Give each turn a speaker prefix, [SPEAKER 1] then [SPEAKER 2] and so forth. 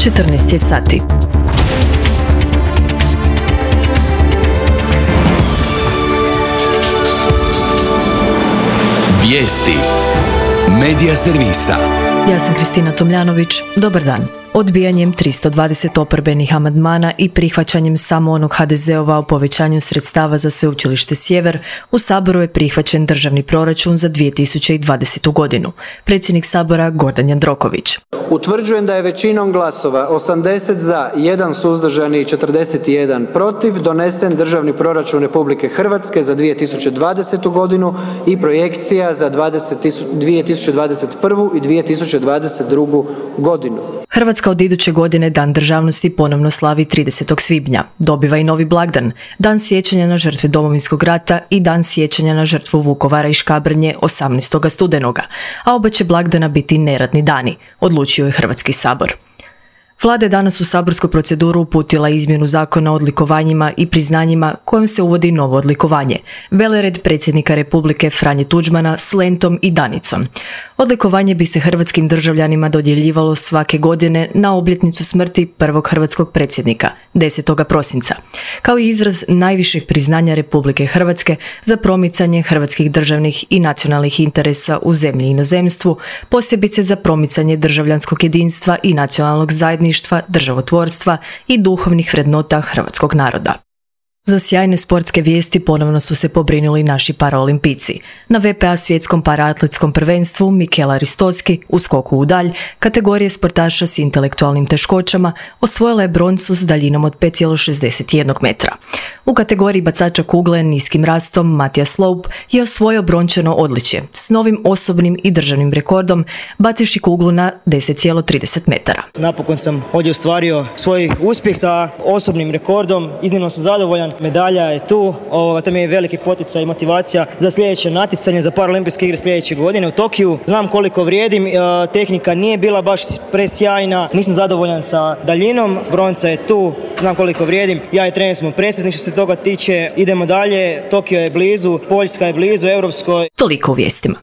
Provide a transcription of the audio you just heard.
[SPEAKER 1] 14 je sati.
[SPEAKER 2] Vijesti Medija servisa.
[SPEAKER 1] Ja sam Kristina Tomljanović. Dobar dan. Odbijanjem 320 oporbenih amandmana i prihvaćanjem samo onog HDZ-ova o povećanju sredstava za Sveučilište Sjever, u Saboru je prihvaćen državni proračun za 2020. godinu. Predsjednik Sabora Gordan Jandroković.
[SPEAKER 3] Utvrđujem da je većinom glasova 80 za, 1 suzdržani i 41 protiv donesen državni proračun Republike Hrvatske za 2020. godinu i projekcija za 2021. i 2022. godinu.
[SPEAKER 1] Hrvatska od iduće godine Dan državnosti ponovno slavi 30. svibnja. Dobiva i novi blagdan, Dan sjećanja na žrtve Domovinskog rata i Dan sjećanja na žrtvu Vukovara i Škabrnje 18. studenoga, a oba će blagdana biti neradni dani, odlučio je Hrvatski sabor. Vlada je danas u saborsku proceduru uputila izmjenu zakona o odlikovanjima i priznanjima kojom se uvodi novo odlikovanje, velered predsjednika Republike Franje Tuđmana s lentom i danicom. Odlikovanje bi se hrvatskim državljanima dodjeljivalo svake godine na obljetnicu smrti prvog hrvatskog predsjednika, 10. prosinca, kao i izraz najvišeg priznanja Republike Hrvatske za promicanje hrvatskih državnih i nacionalnih interesa u zemlji i inozemstvu, posebice za promicanje državljanskog jedinstva i nacionalnog zajedništva, državotvorstva i duhovnih vrednota hrvatskog naroda. Za sjajne sportske vijesti ponovno su se pobrinuli naši paraolimpijci. Na VPA svjetskom paraatletskom prvenstvu Mikela Ristoski u skoku u dalj kategorije sportaša s intelektualnim teškoćama osvojila je broncu s daljinom od 5,61 metra. U kategoriji bacača kugle niskim rastom Matija Sloup je osvojio brončano odličje s novim osobnim i državnim rekordom bacivši kuglu na 10,30 metara.
[SPEAKER 4] Napokon sam ovdje ostvario svoj uspjeh sa osobnim rekordom, iznimno sam zadovoljan. Medalja je tu, to mi je veliki poticaj i motivacija za sljedeće natjecanje, za Paraolimpijske igre sljedeće godine u Tokiju. Znam koliko vrijedim, tehnika nije bila baš presjajna, nisam zadovoljan sa daljinom, bronca je tu, znam koliko vrijedim. Ja i trener smo presretni što se toga tiče, idemo dalje, Tokio je blizu, Poljska je blizu, europskoj.
[SPEAKER 1] Toliko u vijestima.